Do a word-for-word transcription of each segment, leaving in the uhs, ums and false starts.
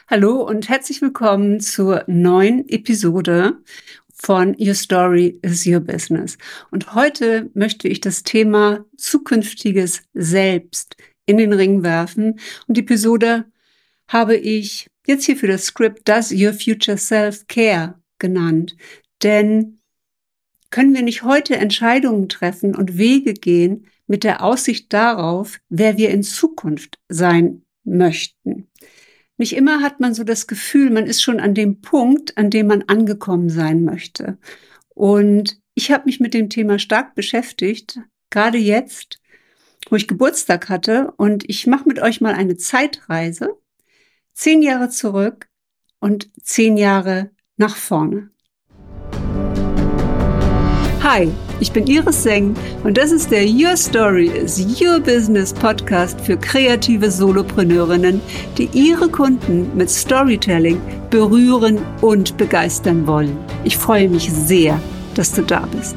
Hallo und herzlich willkommen zur neuen Episode von Your Story is Your Business. Und heute möchte ich das Thema zukünftiges Selbst in den Ring werfen. Und die Episode habe ich jetzt hier für das Skript Does Your Future Self Care genannt. Denn können wir nicht heute Entscheidungen treffen und Wege gehen mit der Aussicht darauf, wer wir in Zukunft sein möchten? Nicht immer hat man so das Gefühl, man ist schon an dem Punkt, an dem man angekommen sein möchte. Und ich habe mich mit dem Thema stark beschäftigt, gerade jetzt, wo ich Geburtstag hatte. Und ich mache mit euch mal eine Zeitreise, zehn Jahre zurück und zehn Jahre nach vorne. Hi, ich bin Iris Seng und das ist der Your Story is Your Business Podcast für kreative Solopreneurinnen, die ihre Kunden mit Storytelling berühren und begeistern wollen. Ich freue mich sehr, dass du da bist.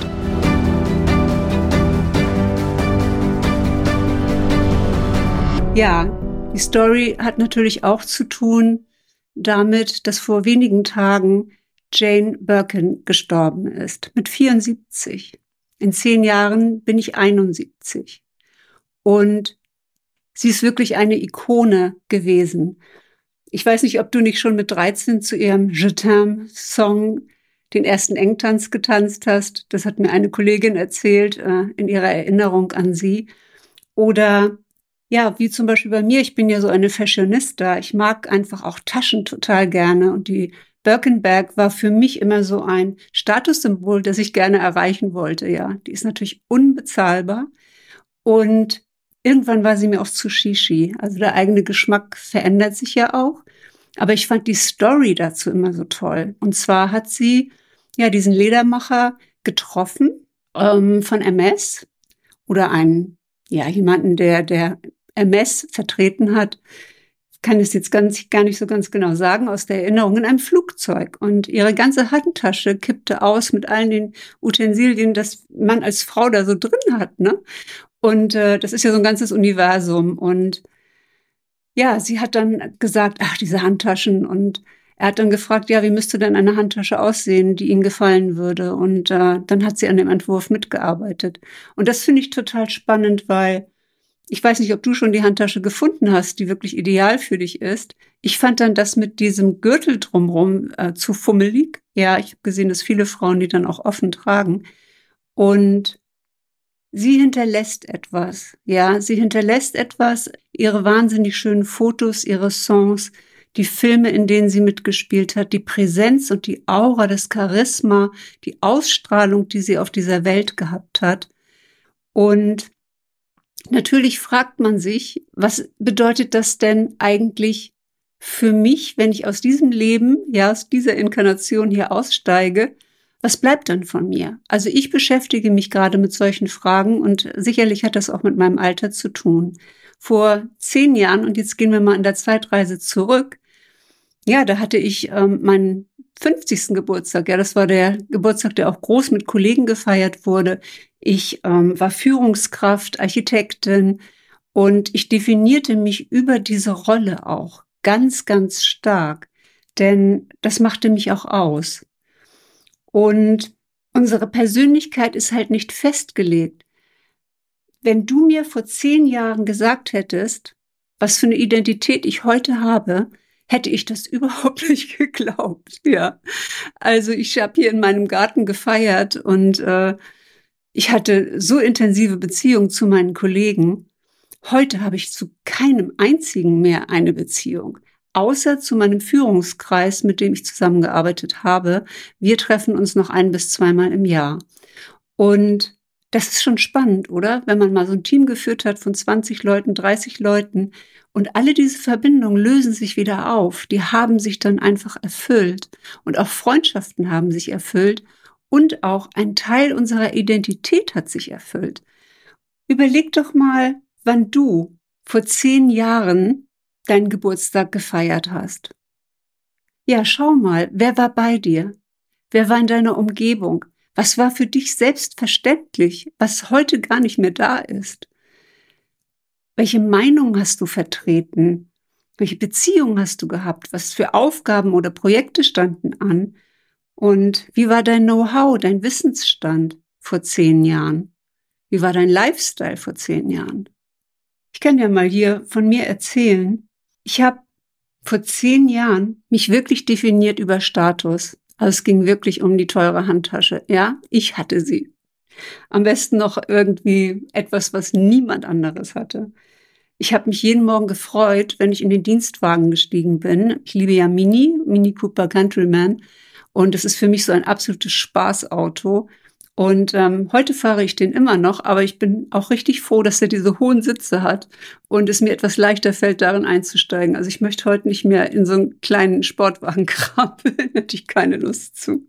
Ja, die Story hat natürlich auch zu tun damit, dass vor wenigen Tagen Jane Birkin gestorben ist, mit vierundsiebzig. In zehn Jahren bin ich einundsiebzig. Und sie ist wirklich eine Ikone gewesen. Ich weiß nicht, ob du nicht schon mit dreizehn zu ihrem Je t'aime-Song den ersten Engtanz getanzt hast. Das hat mir eine Kollegin erzählt äh, in ihrer Erinnerung an sie. Oder ja, wie zum Beispiel bei mir, ich bin ja so eine Fashionista. Ich mag einfach auch Taschen total gerne und die Birkin Bag war für mich immer so ein Statussymbol, das ich gerne erreichen wollte. Ja, die ist natürlich unbezahlbar und irgendwann war sie mir auch zu shishi. Also der eigene Geschmack verändert sich ja auch. Aber ich fand die Story dazu immer so toll. Und zwar hat sie ja diesen Ledermacher getroffen ähm, von M S oder einen, ja, jemanden, der der M S vertreten hat. Kann es jetzt ganz, gar nicht so ganz genau sagen, aus der Erinnerung, in einem Flugzeug. Und ihre ganze Handtasche kippte aus mit allen den Utensilien, das man als Frau da so drin hat, ne? Und äh, das ist ja so ein ganzes Universum. Und ja, sie hat dann gesagt, ach, diese Handtaschen. Und er hat dann gefragt, ja, wie müsste denn eine Handtasche aussehen, die Ihnen gefallen würde? Und äh, dann hat sie an dem Entwurf mitgearbeitet. Und das finde ich total spannend, weil ich weiß nicht, ob du schon die Handtasche gefunden hast, die wirklich ideal für dich ist. Ich fand dann das mit diesem Gürtel drumherum äh, zu fummelig. Ja, ich habe gesehen, dass viele Frauen die dann auch offen tragen. Und sie hinterlässt etwas. Ja, sie hinterlässt etwas. Ihre wahnsinnig schönen Fotos, ihre Songs, die Filme, in denen sie mitgespielt hat, die Präsenz und die Aura, das Charisma, die Ausstrahlung, die sie auf dieser Welt gehabt hat. Und natürlich fragt man sich, was bedeutet das denn eigentlich für mich, wenn ich aus diesem Leben, ja, aus dieser Inkarnation hier aussteige? Was bleibt dann von mir? Also ich beschäftige mich gerade mit solchen Fragen und sicherlich hat das auch mit meinem Alter zu tun. Vor zehn Jahren, und jetzt gehen wir mal in der Zeitreise zurück, ja, da hatte ich ähm, meinen fünfzigsten Geburtstag. Ja, das war der Geburtstag, der auch groß mit Kollegen gefeiert wurde. Ich ähm, war Führungskraft, Architektin und ich definierte mich über diese Rolle auch ganz, ganz stark, denn das machte mich auch aus. Und unsere Persönlichkeit ist halt nicht festgelegt. Wenn du mir vor zehn Jahren gesagt hättest, was für eine Identität ich heute habe, hätte ich das überhaupt nicht geglaubt. Ja, also ich habe hier in meinem Garten gefeiert und äh, ich hatte so intensive Beziehungen zu meinen Kollegen. Heute habe ich zu keinem einzigen mehr eine Beziehung, außer zu meinem Führungskreis, mit dem ich zusammengearbeitet habe. Wir treffen uns noch ein bis zweimal im Jahr. Und das ist schon spannend, oder? Wenn man mal so ein Team geführt hat von zwanzig Leuten, dreißig Leuten und alle diese Verbindungen lösen sich wieder auf. Die haben sich dann einfach erfüllt und auch Freundschaften haben sich erfüllt und auch ein Teil unserer Identität hat sich erfüllt. Überleg doch mal, wann du vor zehn Jahren deinen Geburtstag gefeiert hast. Ja, schau mal, wer war bei dir? Wer war in deiner Umgebung? Was war für dich selbstverständlich, was heute gar nicht mehr da ist? Welche Meinung hast du vertreten? Welche Beziehungen hast du gehabt? Was für Aufgaben oder Projekte standen an? Und wie war dein Know-how, dein Wissensstand vor zehn Jahren? Wie war dein Lifestyle vor zehn Jahren? Ich kann dir mal hier von mir erzählen. Ich habe vor zehn Jahren mich wirklich definiert über Status. Also es ging wirklich um die teure Handtasche. Ja, ich hatte sie. Am besten noch irgendwie etwas, was niemand anderes hatte. Ich habe mich jeden Morgen gefreut, wenn ich in den Dienstwagen gestiegen bin. Ich liebe ja Mini, Mini Cooper Countryman. Und es ist für mich so ein absolutes Spaßauto. Und ähm, heute fahre ich den immer noch, aber ich bin auch richtig froh, dass er diese hohen Sitze hat und es mir etwas leichter fällt, darin einzusteigen. Also ich möchte heute nicht mehr in so einen kleinen Sportwagen krabbeln, hätte ich keine Lust zu.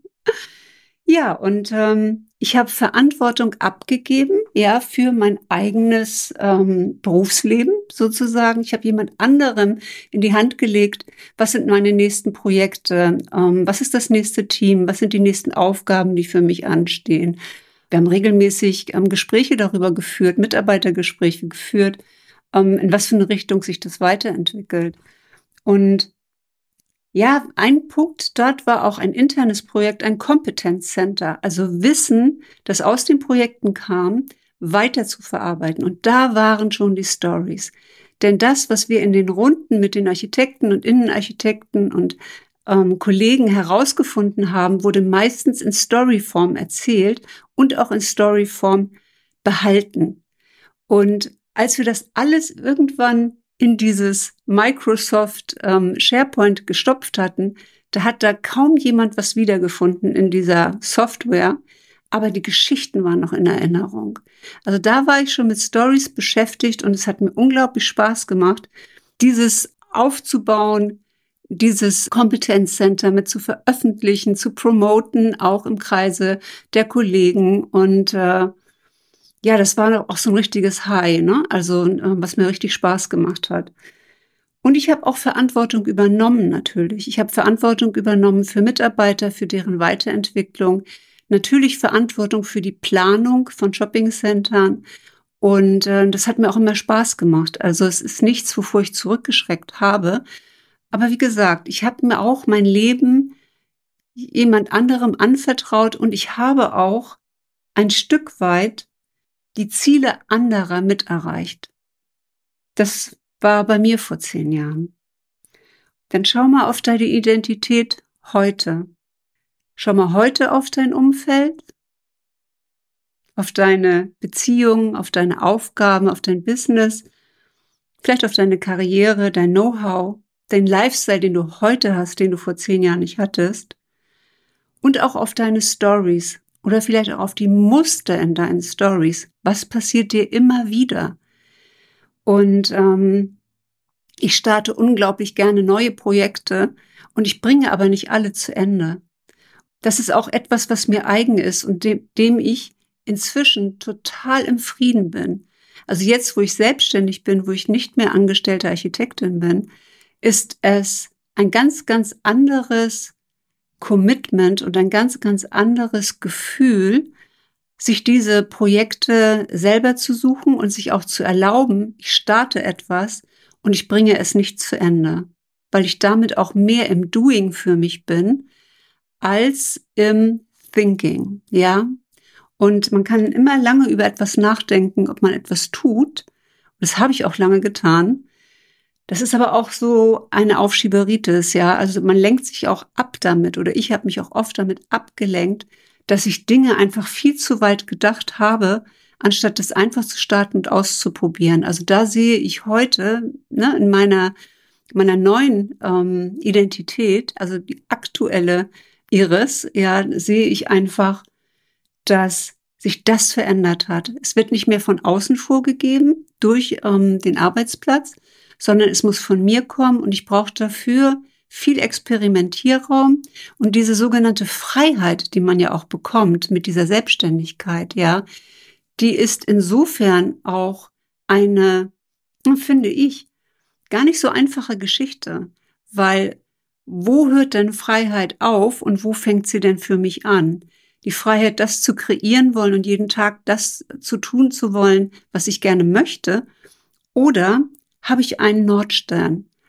Ja, und ähm, ich habe Verantwortung abgegeben, ja, für mein eigenes ähm, Berufsleben sozusagen. Ich habe jemand anderem in die Hand gelegt, was sind meine nächsten Projekte, ähm, was ist das nächste Team, was sind die nächsten Aufgaben, die für mich anstehen. Wir haben regelmäßig ähm, Gespräche darüber geführt, Mitarbeitergespräche geführt, ähm, in was für eine Richtung sich das weiterentwickelt. Und ja, ein Punkt dort war auch ein internes Projekt, ein Competence Center, also Wissen, das aus den Projekten kam, weiter zu verarbeiten. Und da waren schon die Stories. Denn das, was wir in den Runden mit den Architekten und Innenarchitekten und ähm, Kollegen herausgefunden haben, wurde meistens in Storyform erzählt und auch in Storyform behalten. Und als wir das alles irgendwann in dieses Microsoft ähm, SharePoint gestopft hatten, da hat da kaum jemand was wiedergefunden in dieser Software, aber die Geschichten waren noch in Erinnerung. Also da war ich schon mit Stories beschäftigt und es hat mir unglaublich Spaß gemacht, dieses aufzubauen, dieses Kompetenzcenter mit zu veröffentlichen, zu promoten, auch im Kreise der Kollegen. Und äh, ja, das war auch so ein richtiges High, ne? Also äh, was mir richtig Spaß gemacht hat. Und ich habe auch Verantwortung übernommen natürlich. Ich habe Verantwortung übernommen für Mitarbeiter, für deren Weiterentwicklung, natürlich Verantwortung für die Planung von Shoppingcentern. Und äh, das hat mir auch immer Spaß gemacht. Also es ist nichts, wovor ich zurückgeschreckt habe. Aber wie gesagt, ich habe mir auch mein Leben jemand anderem anvertraut und ich habe auch ein Stück weit die Ziele anderer mit erreicht. Das war bei mir vor zehn Jahren. Dann schau mal auf deine Identität heute. Schau mal heute auf dein Umfeld, auf deine Beziehungen, auf deine Aufgaben, auf dein Business, vielleicht auf deine Karriere, dein Know-how, dein Lifestyle, den du heute hast, den du vor zehn Jahren nicht hattest. Und auch auf deine Stories oder vielleicht auch auf die Muster in deinen Stories. Was passiert dir immer wieder? Und ähm, ich starte unglaublich gerne neue Projekte und ich bringe aber nicht alle zu Ende. Das ist auch etwas, was mir eigen ist und dem, dem ich inzwischen total im Frieden bin. Also jetzt, wo ich selbstständig bin, wo ich nicht mehr angestellte Architektin bin, ist es ein ganz, ganz anderes Commitment und ein ganz, ganz anderes Gefühl, sich diese Projekte selber zu suchen und sich auch zu erlauben, ich starte etwas und ich bringe es nicht zu Ende, weil ich damit auch mehr im Doing für mich bin als im Thinking, ja. Und man kann immer lange über etwas nachdenken, ob man etwas tut. Das habe ich auch lange getan. Das ist aber auch so eine Aufschieberitis, ja. Also man lenkt sich auch ab damit oder ich habe mich auch oft damit abgelenkt, dass ich Dinge einfach viel zu weit gedacht habe, anstatt das einfach zu starten und auszuprobieren. Also da sehe ich heute, ne, in meiner, meiner neuen ähm, Identität, also die aktuelle Iris, ja, sehe ich einfach, dass sich das verändert hat. Es wird nicht mehr von außen vorgegeben durch ähm, den Arbeitsplatz, sondern es muss von mir kommen und ich brauche dafür viel Experimentierraum und diese sogenannte Freiheit, die man ja auch bekommt mit dieser Selbstständigkeit, ja, die ist insofern auch eine, finde ich, gar nicht so einfache Geschichte, weil wo hört denn Freiheit auf und wo fängt sie denn für mich an? Die Freiheit, das zu kreieren wollen und jeden Tag das zu tun zu wollen, was ich gerne möchte, oder habe ich einen Nordstern?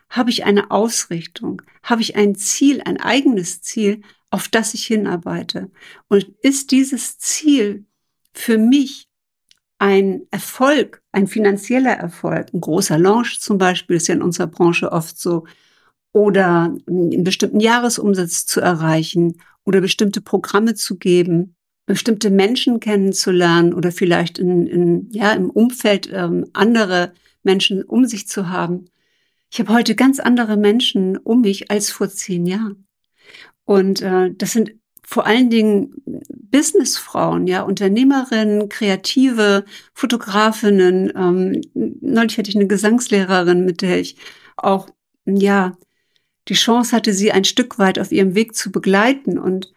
Habe ich eine Ausrichtung? Habe ich ein Ziel, ein eigenes Ziel, auf das ich hinarbeite? Und ist dieses Ziel für mich ein Erfolg, ein finanzieller Erfolg, ein großer Launch zum Beispiel, ist ja in unserer Branche oft so, oder einen bestimmten Jahresumsatz zu erreichen oder bestimmte Programme zu geben, bestimmte Menschen kennenzulernen oder vielleicht in, in, ja, im Umfeld ähm, andere Menschen um sich zu haben. Ich habe heute ganz andere Menschen um mich als vor zehn Jahren. Und äh, das sind vor allen Dingen Businessfrauen, ja, Unternehmerinnen, Kreative, Fotografinnen. Ähm, neulich hatte ich eine Gesangslehrerin, mit der ich auch, ja, die Chance hatte, sie ein Stück weit auf ihrem Weg zu begleiten. Und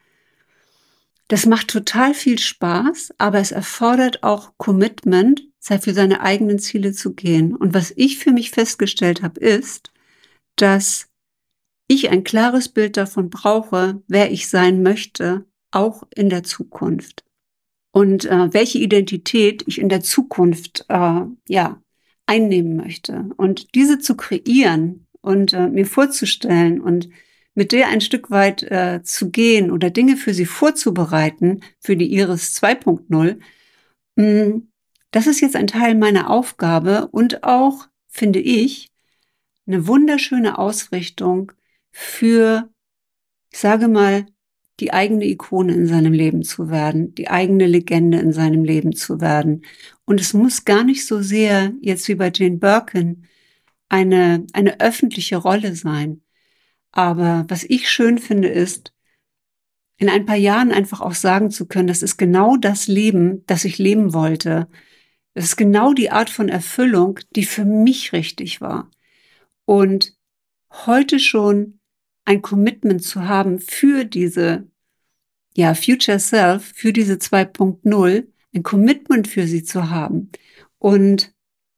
das macht total viel Spaß, aber es erfordert auch Commitment, für seine eigenen Ziele zu gehen. Und was ich für mich festgestellt habe, ist, dass ich ein klares Bild davon brauche, wer ich sein möchte, auch in der Zukunft. Und äh, welche Identität ich in der Zukunft äh, ja einnehmen möchte. Und diese zu kreieren und äh, mir vorzustellen und mit der ein Stück weit äh, zu gehen oder Dinge für sie vorzubereiten, für die Iris zwei Punkt null, mh, das ist jetzt ein Teil meiner Aufgabe und auch, finde ich, eine wunderschöne Ausrichtung für, ich sage mal, die eigene Ikone in seinem Leben zu werden, die eigene Legende in seinem Leben zu werden. Und es muss gar nicht so sehr, jetzt wie bei Jane Birkin, eine, eine öffentliche Rolle sein. Aber was ich schön finde, ist, in ein paar Jahren einfach auch sagen zu können, das ist genau das Leben, das ich leben wollte. Das ist genau die Art von Erfüllung, die für mich richtig war. Und heute schon ein Commitment zu haben für diese, ja, Future Self, für diese zwei Punkt null, ein Commitment für sie zu haben. Und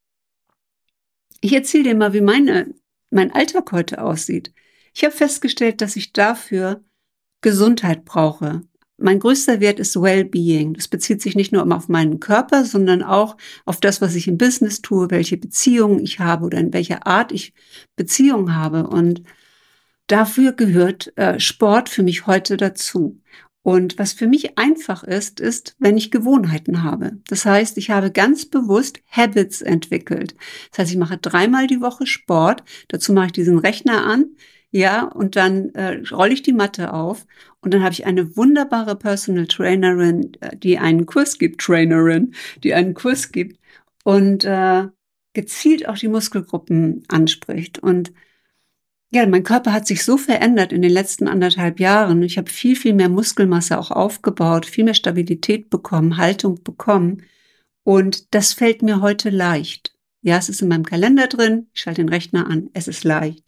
ich erzähle dir mal, wie meine, mein Alltag heute aussieht. Ich habe festgestellt, dass ich dafür Gesundheit brauche. Mein größter Wert ist Wellbeing. Das bezieht sich nicht nur auf meinen Körper, sondern auch auf das, was ich im Business tue, welche Beziehungen ich habe oder in welcher Art ich Beziehungen habe. Und dafür gehört äh, Sport für mich heute dazu. Und was für mich einfach ist, ist, wenn ich Gewohnheiten habe. Das heißt, ich habe ganz bewusst Habits entwickelt. Das heißt, ich mache dreimal die Woche Sport. Dazu mache ich diesen Rechner an, ja, und dann äh, rolle ich die Matte auf. Und dann habe ich eine wunderbare Personal Trainerin, die einen Kurs gibt, Trainerin, die einen Kurs gibt und äh, gezielt auch die Muskelgruppen anspricht. Und ja, mein Körper hat sich so verändert in den letzten anderthalb Jahren. Ich habe viel, viel mehr Muskelmasse auch aufgebaut, viel mehr Stabilität bekommen, Haltung bekommen. Und das fällt mir heute leicht. Ja, es ist in meinem Kalender drin. Ich schalte den Rechner an. Es ist leicht.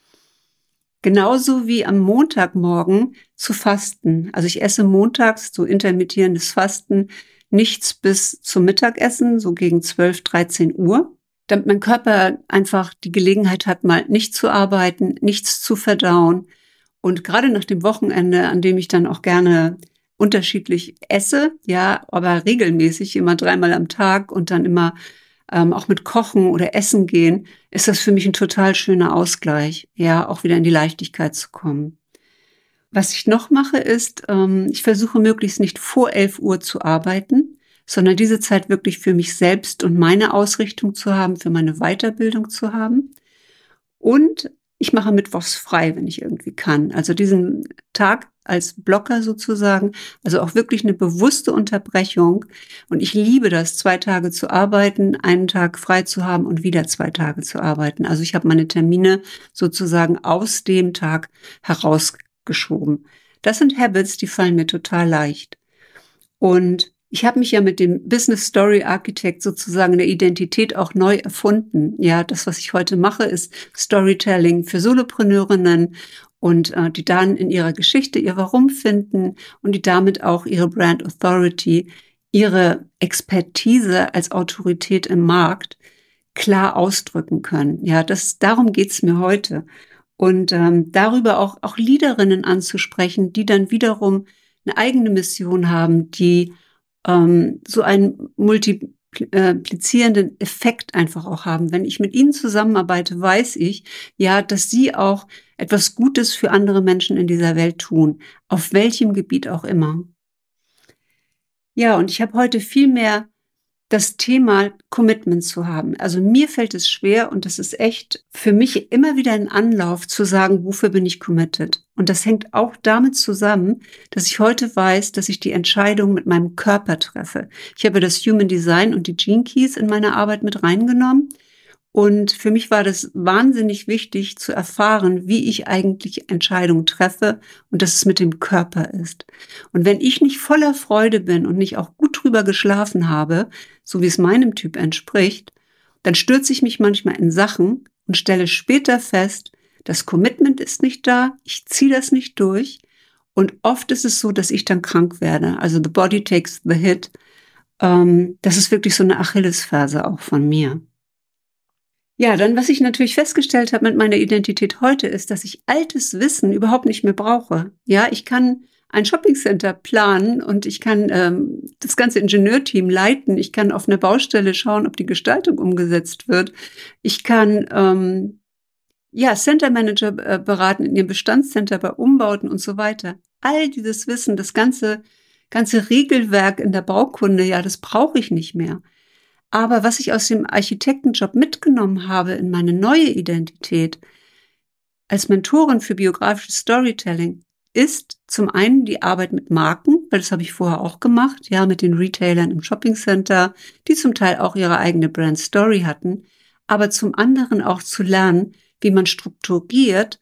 Genauso wie am Montagmorgen zu fasten. Also ich esse montags, so intermittierendes Fasten, nichts bis zum Mittagessen, so gegen zwölf, dreizehn Uhr. Damit mein Körper einfach die Gelegenheit hat, mal nicht zu arbeiten, nichts zu verdauen. Und gerade nach dem Wochenende, an dem ich dann auch gerne unterschiedlich esse, ja, aber regelmäßig, immer dreimal am Tag und dann immer ähm, auch mit Kochen oder Essen gehen, ist das für mich ein total schöner Ausgleich, ja, auch wieder in die Leichtigkeit zu kommen. Was ich noch mache, ist, ähm, ich versuche möglichst nicht vor elf Uhr zu arbeiten, sondern diese Zeit wirklich für mich selbst und meine Ausrichtung zu haben, für meine Weiterbildung zu haben. Und ich mache mittwochs frei, wenn ich irgendwie kann. Also diesen Tag als Blocker sozusagen, also auch wirklich eine bewusste Unterbrechung. Und ich liebe das, zwei Tage zu arbeiten, einen Tag frei zu haben und wieder zwei Tage zu arbeiten. Also ich habe meine Termine sozusagen aus dem Tag herausgeschoben. Das sind Habits, die fallen mir total leicht. Und ich habe mich ja mit dem Business Story Architect sozusagen eine Identität auch neu erfunden. Ja, das, was ich heute mache, ist Storytelling für Solopreneurinnen und äh, die dann in ihrer Geschichte ihr Warum finden und die damit auch ihre Brand Authority, ihre Expertise als Autorität im Markt klar ausdrücken können. Ja, das, darum geht's mir heute. Und ähm, darüber auch, auch Leaderinnen anzusprechen, die dann wiederum eine eigene Mission haben, die ähm, so ein Multi, multiplizierenden Effekt einfach auch haben. Wenn ich mit ihnen zusammenarbeite, weiß ich, ja, dass sie auch etwas Gutes für andere Menschen in dieser Welt tun, auf welchem Gebiet auch immer. Ja, und ich habe heute viel mehr das Thema Commitment zu haben. Also mir fällt es schwer und das ist echt für mich immer wieder ein Anlauf zu sagen, wofür bin ich committed? Und das hängt auch damit zusammen, dass ich heute weiß, dass ich die Entscheidung mit meinem Körper treffe. Ich habe das Human Design und die Gene Keys in meine Arbeit mit reingenommen. Und für mich war das wahnsinnig wichtig zu erfahren, wie ich eigentlich Entscheidungen treffe und dass es mit dem Körper ist. Und wenn ich nicht voller Freude bin und nicht auch gut drüber geschlafen habe, so wie es meinem Typ entspricht, dann stürze ich mich manchmal in Sachen und stelle später fest, das Commitment ist nicht da, ich ziehe das nicht durch. Und oft ist es so, dass ich dann krank werde. Also the body takes the hit. Ähm, das ist wirklich so eine Achillesferse auch von mir. Ja, dann, was ich natürlich festgestellt habe mit meiner Identität heute, ist, dass ich altes Wissen überhaupt nicht mehr brauche. Ja, ich kann ein Shoppingcenter planen und ich kann ähm, das ganze Ingenieurteam leiten. Ich kann auf einer Baustelle schauen, ob die Gestaltung umgesetzt wird. Ich kann ähm, ja Center Manager äh, beraten in ihrem Bestandscenter bei Umbauten und so weiter. All dieses Wissen, das ganze ganze Regelwerk in der Baukunde, ja, das brauche ich nicht mehr. Aber was ich aus dem Architektenjob mitgenommen habe in meine neue Identität als Mentorin für biografisches Storytelling, ist zum einen die Arbeit mit Marken, weil das habe ich vorher auch gemacht, ja, mit den Retailern im Shoppingcenter, die zum Teil auch ihre eigene Brand Story hatten, aber zum anderen auch zu lernen, wie man strukturiert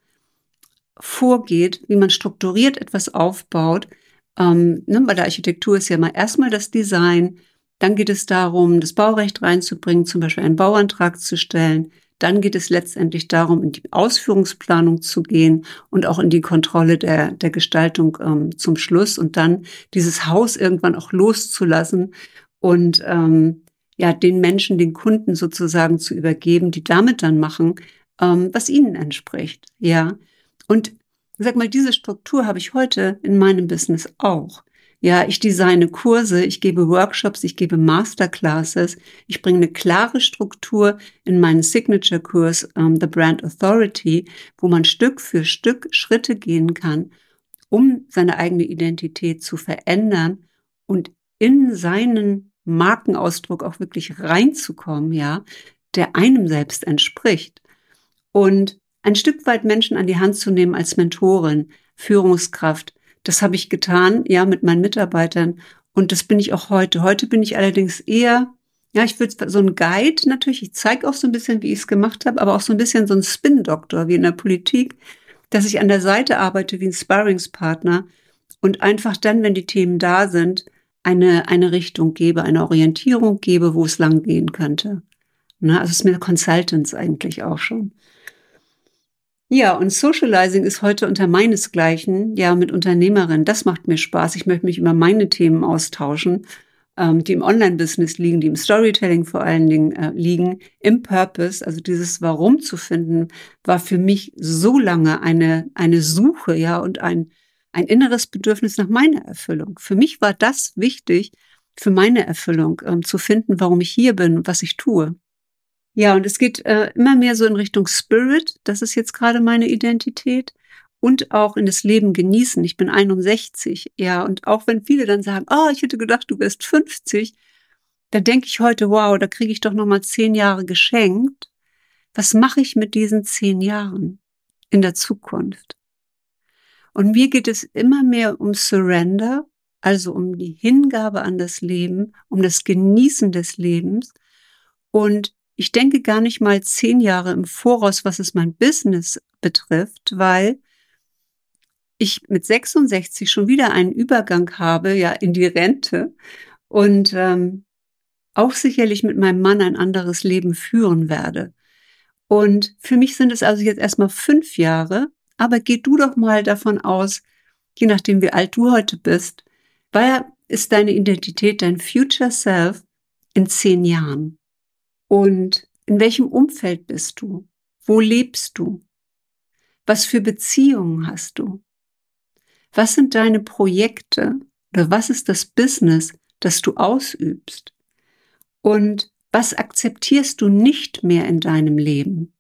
vorgeht, wie man strukturiert etwas aufbaut. Ähm, ne, bei der Architektur ist ja mal erstmal das Design. Dann geht es darum, das Baurecht reinzubringen, zum Beispiel einen Bauantrag zu stellen. Dann geht es letztendlich darum, in die Ausführungsplanung zu gehen und auch in die Kontrolle der, der Gestaltung ähm, zum Schluss und dann dieses Haus irgendwann auch loszulassen und ähm, ja, den Menschen, den Kunden sozusagen zu übergeben, die damit dann machen, ähm, was ihnen entspricht. Ja, und sag mal, diese Struktur habe ich heute in meinem Business auch. Ja, ich designe Kurse, ich gebe Workshops, ich gebe Masterclasses, ich bringe eine klare Struktur in meinen Signature-Kurs um, The Brand Authority, wo man Stück für Stück Schritte gehen kann, um seine eigene Identität zu verändern und in seinen Markenausdruck auch wirklich reinzukommen, ja, der einem selbst entspricht. Und ein Stück weit Menschen an die Hand zu nehmen als Mentorin, Führungskraft, das habe ich getan, ja, mit meinen Mitarbeitern. Und das bin ich auch heute. Heute bin ich allerdings eher, ja, ich würde so ein Guide natürlich, ich zeige auch so ein bisschen, wie ich es gemacht habe, aber auch so ein bisschen so ein Spin-Doktor wie in der Politik, dass ich an der Seite arbeite wie ein Sparringspartner und einfach dann, wenn die Themen da sind, eine, eine Richtung gebe, eine Orientierung gebe, wo es lang gehen könnte. Na, also es ist mir Consultants eigentlich auch schon. Ja, und Socializing ist heute unter meinesgleichen, ja, mit Unternehmerinnen. Das macht mir Spaß. Ich möchte mich über meine Themen austauschen, ähm, die im Online-Business liegen, die im Storytelling vor allen Dingen äh, liegen, im Purpose. Also dieses Warum zu finden, war für mich so lange eine, eine Suche, ja, und ein, ein inneres Bedürfnis nach meiner Erfüllung. Für mich war das wichtig, für meine Erfüllung ähm, zu finden, warum ich hier bin und was ich tue. Ja, und es geht äh, immer mehr so in Richtung Spirit. Das ist jetzt gerade meine Identität. Und auch in das Leben genießen. Ich bin einundsechzig, ja. Und auch wenn viele dann sagen, oh, ich hätte gedacht, du wärst fünfzig, da denke ich heute, wow, da kriege ich doch noch mal zehn Jahre geschenkt. Was mache ich mit diesen zehn Jahren in der Zukunft? Und mir geht es immer mehr um Surrender, also um die Hingabe an das Leben, um das Genießen des Lebens. Und ich denke gar nicht mal zehn Jahre im Voraus, was es mein Business betrifft, weil ich mit sechsundsechzig schon wieder einen Übergang habe, ja, in die Rente und ähm, auch sicherlich mit meinem Mann ein anderes Leben führen werde. Und für mich sind es also jetzt erstmal fünf Jahre, aber geh du doch mal davon aus, je nachdem wie alt du heute bist, wer ist deine Identität, dein Future Self in zehn Jahren? Und in welchem Umfeld bist du? Wo lebst du? Was für Beziehungen hast du? Was sind deine Projekte oder was ist das Business, das du ausübst? Und was akzeptierst du nicht mehr in deinem Leben?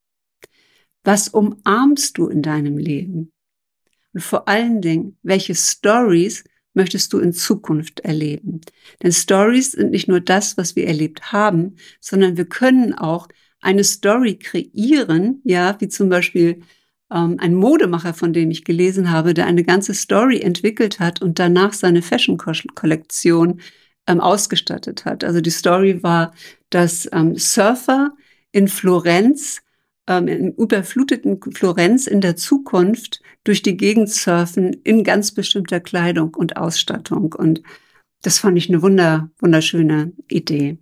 Was umarmst du in deinem Leben? Und vor allen Dingen, welche Stories möchtest du in Zukunft erleben? Denn Stories sind nicht nur das, was wir erlebt haben, sondern wir können auch eine Story kreieren, ja, wie zum Beispiel ähm, ein Modemacher, von dem ich gelesen habe, der eine ganze Story entwickelt hat und danach seine Fashion-Kollektion ähm, ausgestattet hat. Also die Story war, dass ähm, Surfer in Florenz, ähm, in überfluteten Florenz in der Zukunft durch die Gegend surfen in ganz bestimmter Kleidung und Ausstattung. Und das fand ich eine wunder, wunderschöne Idee.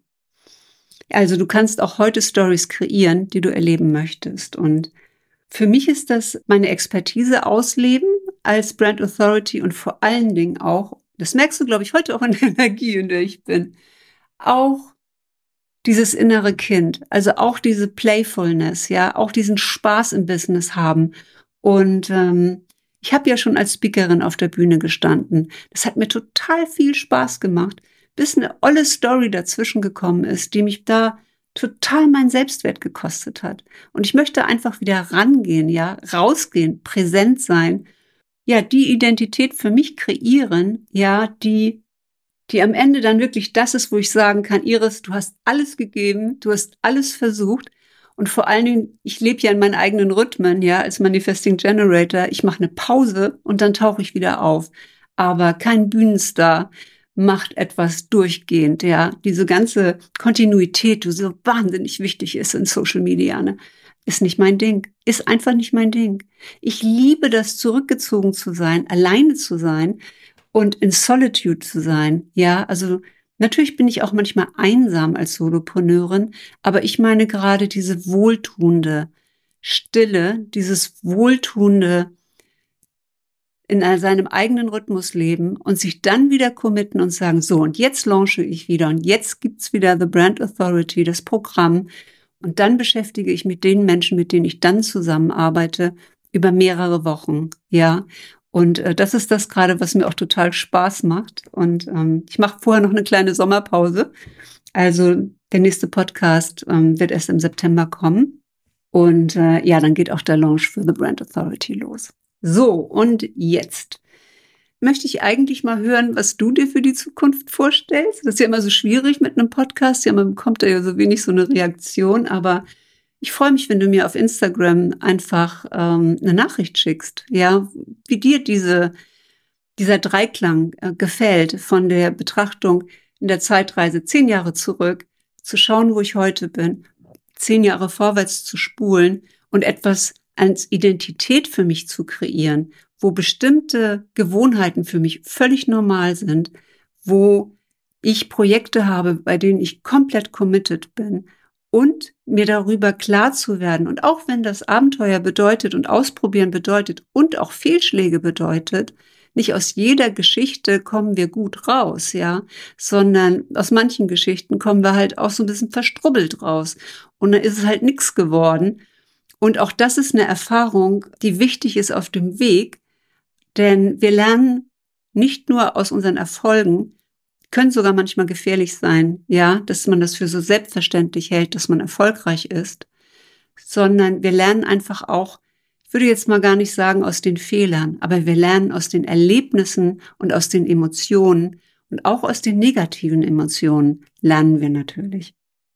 Also du kannst auch heute Stories kreieren, die du erleben möchtest. Und für mich ist das meine Expertise ausleben als Brand Authority und vor allen Dingen auch, das merkst du, glaube ich, heute auch in der Energie, in der ich bin, auch dieses innere Kind, also auch diese Playfulness, ja, auch diesen Spaß im Business haben. Und ähm, ich habe ja schon als Speakerin auf der Bühne gestanden. Das hat mir total viel Spaß gemacht, bis eine olle Story dazwischen gekommen ist, die mich da total meinen Selbstwert gekostet hat. Und ich möchte einfach wieder rangehen, ja, rausgehen, präsent sein, ja, die Identität für mich kreieren, ja, die die am Ende dann wirklich das ist, wo ich sagen kann, Iris, du hast alles gegeben, du hast alles versucht und vor allen Dingen, ich lebe ja in meinen eigenen Rhythmen, ja, als Manifesting Generator. Ich mache eine Pause und dann tauche ich wieder auf. Aber kein Bühnenstar macht etwas durchgehend, ja. Diese ganze Kontinuität, die so wahnsinnig wichtig ist in Social Media, ne, ist nicht mein Ding, ist einfach nicht mein Ding. Ich liebe das, zurückgezogen zu sein, alleine zu sein, und in Solitude zu sein, ja, also natürlich bin ich auch manchmal einsam als Solopreneurin, aber ich meine gerade diese wohltuende Stille, dieses wohltuende in seinem eigenen Rhythmus leben und sich dann wieder committen und sagen, so, und jetzt launche ich wieder und jetzt gibt's wieder The Brand Authority, das Programm, und dann beschäftige ich mit den Menschen, mit denen ich dann zusammenarbeite, über mehrere Wochen, ja. Und äh, das ist das gerade, was mir auch total Spaß macht. Und ähm, ich mache vorher noch eine kleine Sommerpause. Also der nächste Podcast ähm, wird erst im September kommen. Und äh, ja, dann geht auch der Launch für The Brand Authority los. So, und jetzt möchte ich eigentlich mal hören, was du dir für die Zukunft vorstellst. Das ist ja immer so schwierig mit einem Podcast. Ja, man bekommt da ja so wenig so eine Reaktion. Aber ich freue mich, wenn du mir auf Instagram einfach ähm, eine Nachricht schickst, ja, wie dir diese, dieser Dreiklang äh, gefällt von der Betrachtung in der Zeitreise zehn Jahre zurück, zu schauen, wo ich heute bin, zehn Jahre vorwärts zu spulen und etwas als Identität für mich zu kreieren, wo bestimmte Gewohnheiten für mich völlig normal sind, wo ich Projekte habe, bei denen ich komplett committed bin, und mir darüber klar zu werden. Und auch wenn das Abenteuer bedeutet und Ausprobieren bedeutet und auch Fehlschläge bedeutet, nicht aus jeder Geschichte kommen wir gut raus, ja, sondern aus manchen Geschichten kommen wir halt auch so ein bisschen verstrubbelt raus. Und dann ist es halt nichts geworden. Und auch das ist eine Erfahrung, die wichtig ist auf dem Weg, denn wir lernen nicht nur aus unseren Erfolgen, können sogar manchmal gefährlich sein, ja, dass man das für so selbstverständlich hält, dass man erfolgreich ist, sondern wir lernen einfach auch, ich würde jetzt mal gar nicht sagen aus den Fehlern, aber wir lernen aus den Erlebnissen und aus den Emotionen und auch aus den negativen Emotionen lernen wir natürlich.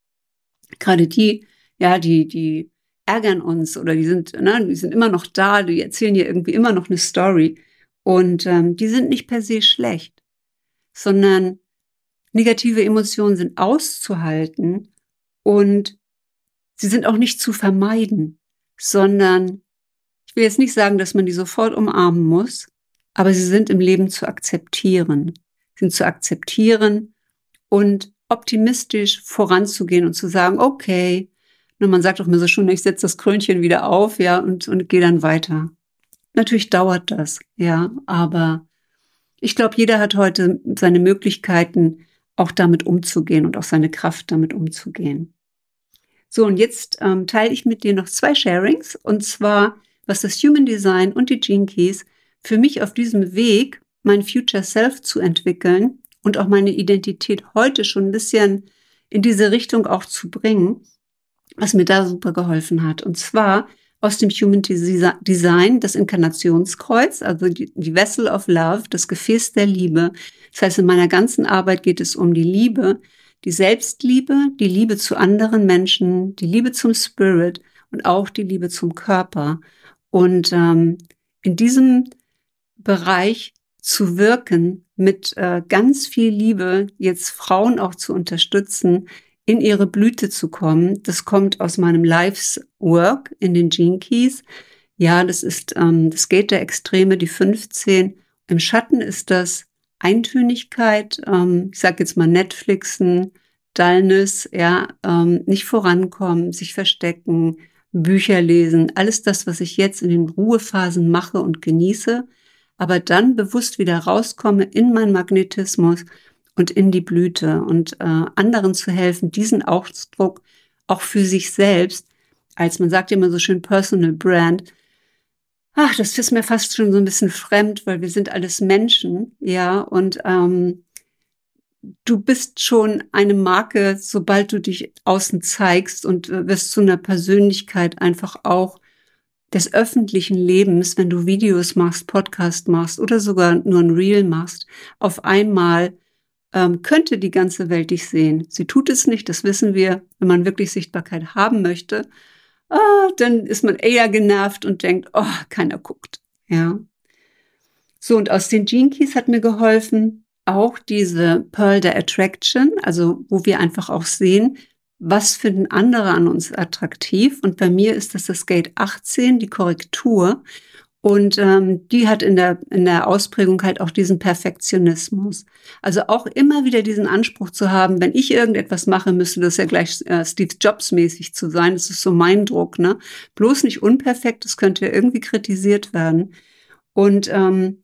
Gerade die, ja, die, die ärgern uns oder die sind, ne, die sind immer noch da, die erzählen dir irgendwie immer noch eine Story und ähm, die sind nicht per se schlecht, sondern negative Emotionen sind auszuhalten und sie sind auch nicht zu vermeiden, sondern ich will jetzt nicht sagen, dass man die sofort umarmen muss, aber sie sind im Leben zu akzeptieren, sind zu akzeptieren und optimistisch voranzugehen und zu sagen, okay, und man sagt doch mir so schon, ich setze das Krönchen wieder auf, ja, und, und gehe dann weiter. Natürlich dauert das, ja, aber ich glaube, jeder hat heute seine Möglichkeiten, auch damit umzugehen und auch seine Kraft damit umzugehen. So, und jetzt ähm, teile ich mit dir noch zwei Sharings, und zwar, was das Human Design und die Gene Keys für mich auf diesem Weg, mein Future Self zu entwickeln und auch meine Identität heute schon ein bisschen in diese Richtung auch zu bringen, was mir da super geholfen hat. Und zwar aus dem Human Design, das Inkarnationskreuz, also die, die Vessel of Love, das Gefäß der Liebe. Das heißt, in meiner ganzen Arbeit geht es um die Liebe, die Selbstliebe, die Liebe zu anderen Menschen, die Liebe zum Spirit und auch die Liebe zum Körper. Und ähm, in diesem Bereich zu wirken, mit äh, ganz viel Liebe jetzt Frauen auch zu unterstützen, in ihre Blüte zu kommen. Das kommt aus meinem Life's Work in den Gene Keys. Ja, das ist ähm, das Gate der Extreme, die fünfzehn. Im Schatten ist das Eintönigkeit, ähm, ich sage jetzt mal Netflixen, Dullness, ja, ähm, nicht vorankommen, sich verstecken, Bücher lesen, alles das, was ich jetzt in den Ruhephasen mache und genieße, aber dann bewusst wieder rauskomme in meinen Magnetismus und in die Blüte und äh, anderen zu helfen, diesen Ausdruck auch für sich selbst, als man sagt immer so schön Personal Brand. Ach, das ist mir fast schon so ein bisschen fremd, weil wir sind alles Menschen, ja, und ähm, du bist schon eine Marke, sobald du dich außen zeigst und äh, wirst zu einer Persönlichkeit einfach auch des öffentlichen Lebens, wenn du Videos machst, Podcast machst oder sogar nur ein Reel machst, auf einmal ähm, könnte die ganze Welt dich sehen. Sie tut es nicht, das wissen wir. Wenn man wirklich Sichtbarkeit haben möchte, ah, dann ist man eher genervt und denkt, oh, keiner guckt. Ja. So, und aus den Gene Keys hat mir geholfen, auch diese Pearl der Attraction, also wo wir einfach auch sehen, was finden andere an uns attraktiv. Und bei mir ist das das Gate achtzehn, die Korrektur. Und ähm, die hat in der, in der Ausprägung halt auch diesen Perfektionismus. Also auch immer wieder diesen Anspruch zu haben, wenn ich irgendetwas mache, müsste das ja gleich äh, Steve Jobs mäßig zu sein. Das ist so mein Druck, ne? Bloß nicht unperfekt, das könnte ja irgendwie kritisiert werden. Und ähm,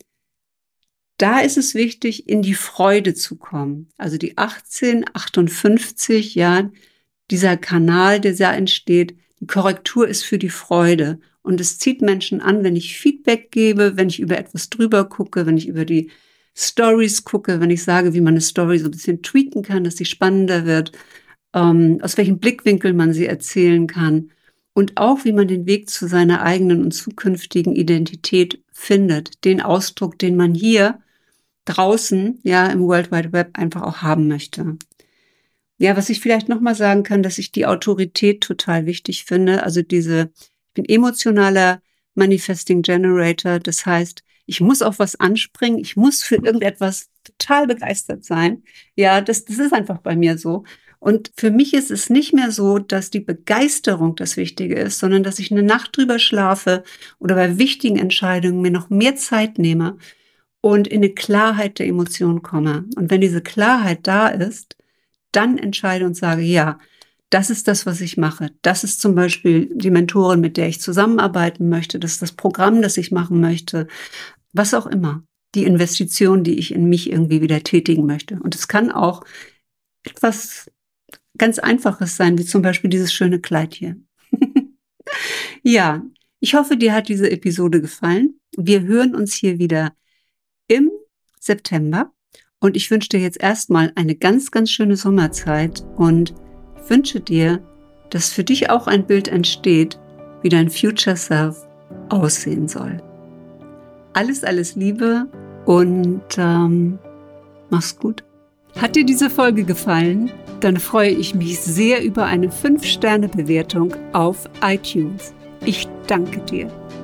da ist es wichtig, in die Freude zu kommen. Also die achtzehn, achtundfünfzig, ja, dieser Kanal, der da entsteht, die Korrektur ist für die Freude. Und es zieht Menschen an, wenn ich Feedback gebe, wenn ich über etwas drüber gucke, wenn ich über die Stories gucke, wenn ich sage, wie man eine Story so ein bisschen tweaken kann, dass sie spannender wird, ähm, aus welchem Blickwinkel man sie erzählen kann und auch, wie man den Weg zu seiner eigenen und zukünftigen Identität findet. Den Ausdruck, den man hier draußen, ja, im World Wide Web einfach auch haben möchte. Ja, was ich vielleicht nochmal sagen kann, dass ich die Autorität total wichtig finde. Also diese, ich bin emotionaler Manifesting Generator. Das heißt, ich muss auf was anspringen. Ich muss für irgendetwas total begeistert sein. Ja, das, das ist einfach bei mir so. Und für mich ist es nicht mehr so, dass die Begeisterung das Wichtige ist, sondern dass ich eine Nacht drüber schlafe oder bei wichtigen Entscheidungen mir noch mehr Zeit nehme und in eine Klarheit der Emotionen komme. Und wenn diese Klarheit da ist, dann entscheide und sage, ja, das ist das, was ich mache. Das ist zum Beispiel die Mentorin, mit der ich zusammenarbeiten möchte. Das ist das Programm, das ich machen möchte. Was auch immer. Die Investition, die ich in mich irgendwie wieder tätigen möchte. Und es kann auch etwas ganz Einfaches sein, wie zum Beispiel dieses schöne Kleid hier. Ja, ich hoffe, dir hat diese Episode gefallen. Wir hören uns hier wieder im September. Und ich wünsche dir jetzt erstmal eine ganz, ganz schöne Sommerzeit und wünsche dir, dass für dich auch ein Bild entsteht, wie dein Future Self aussehen soll. Alles, alles Liebe und ähm, mach's gut. Hat dir diese Folge gefallen? Dann freue ich mich sehr über eine fünf Sterne Bewertung auf iTunes. Ich danke dir.